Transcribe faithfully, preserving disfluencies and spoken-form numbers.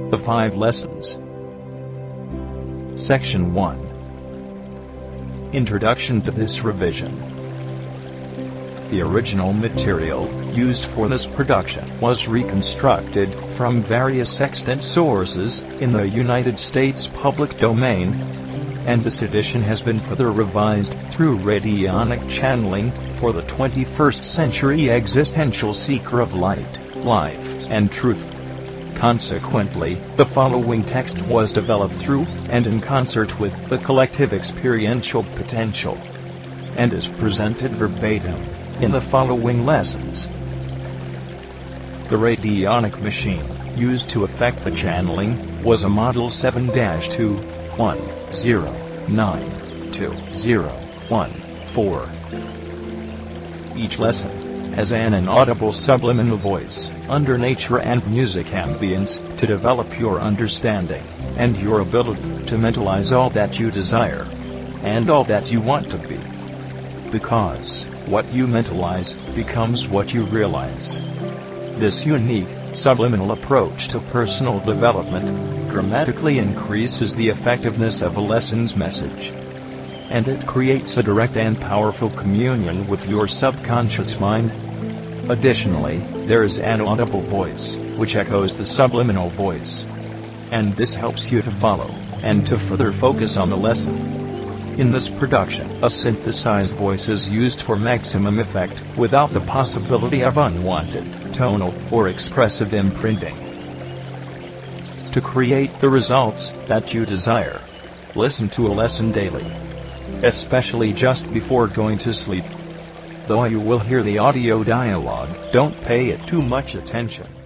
The five lessons. Section one. Introduction to this revision. The original material used for this production was reconstructed from various extant sources in the United States public domain, and this edition has been further revised through radionic channeling for the twenty-first century existential seeker of light, life, and truth. Consequently, the following text was developed through and in concert with the collective experiential potential, and is presented verbatim in the following lessons. The radionic machine used to effect the channeling was a Model seven dash two one zero nine two zero one four. Each lesson has an inaudible subliminal voice under nature and music ambience to develop your understanding and your ability to mentalize all that you desire and all that you want to be. Because what you mentalize becomes what you realize. This unique, subliminal approach to personal development dramatically increases the effectiveness of a lesson's message, and it creates a direct and powerful communion with your subconscious mind. Additionally, there is an audible voice, which echoes the subliminal voice, and this helps you to follow and to further focus on the lesson. In this production, a synthesized voice is used for maximum effect, without the possibility of unwanted, tonal, or expressive imprinting. To create the results that you desire, listen to a lesson daily, especially just before going to sleep. Though you will hear the audio dialogue, don't pay it too much attention.